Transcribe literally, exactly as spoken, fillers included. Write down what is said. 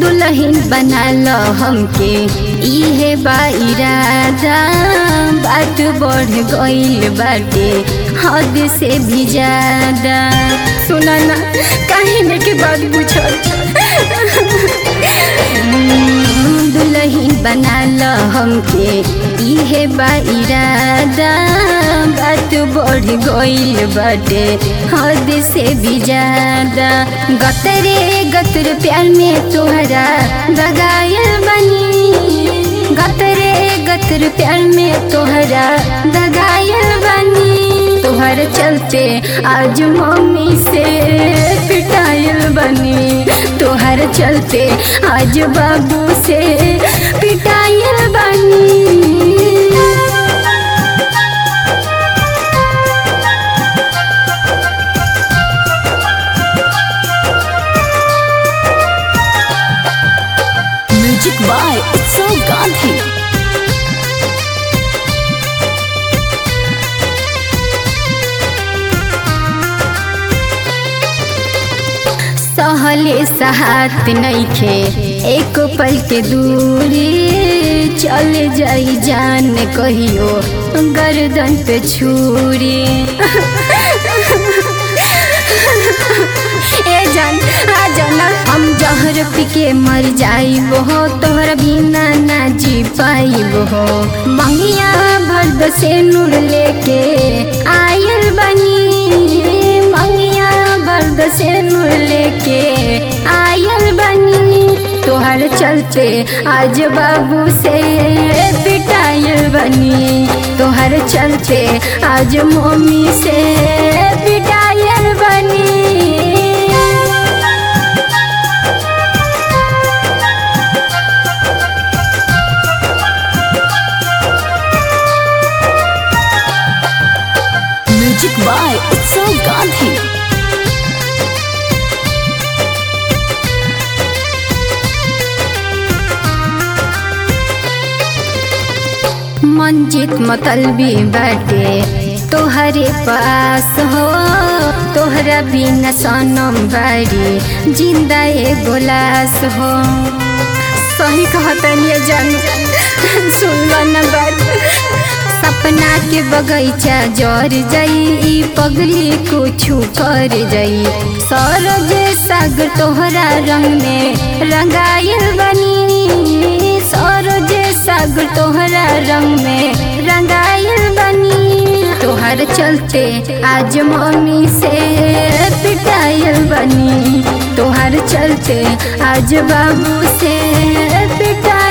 दुल्हन बना लो हमके इहे बा इरादा। बात बढ़ गइल बाटे हद से भी ज्यादा। सुना ना काहे के बात पूछल। दुल्हन बना लो हमके इहे बा इरादा। बात बढ़ गइल बाटे हद से भी ज्यादा। गतरे गतर प्यार में तोहरा दगायल बनी। गतरे गतर प्यार में तोहरा दगायल बनी। तोहर चलते आज मम्मी से पिटायल बनी। तोहर चलते आज बाबू से पिटायल बनी। म्यूजिक बाय उत्सव गांधी। सहले सहात नइखे एक पल के दूरी। चल जाई जान कहियो गर्दन पे छुरी। ए जान आ जाना हम जहर पी के मर जाइब हो। तोहरा बिना ना जी पाइब हो। मंगिया भर से नूर लेके आयल बनी। मंगिया भर से नूर लेके आयल बनी। तोहर चलते आज बाबू से पिटायल बनी। तोहर चलते आज मम्मी से पिटायल बनी। म्यूजिक बाय उत्सव गांधी। मंजित मतलबी बाटे तोहरे पास हो। तोहरा बिना सनम बारी जिंदा एगो लाश हो। सही कहतनी जान सुन न बात। सपना के बगीचा जर जाई पगली कुछु कर जाई। सरज सागर तोहरा रंग में रंगायल बनी। सरज सागर तोहरा रंग में रंगायल बनी। तोहर चलते आज मम्मी से पिटायल बनी। तोहर चलते आज बाबू से पिटा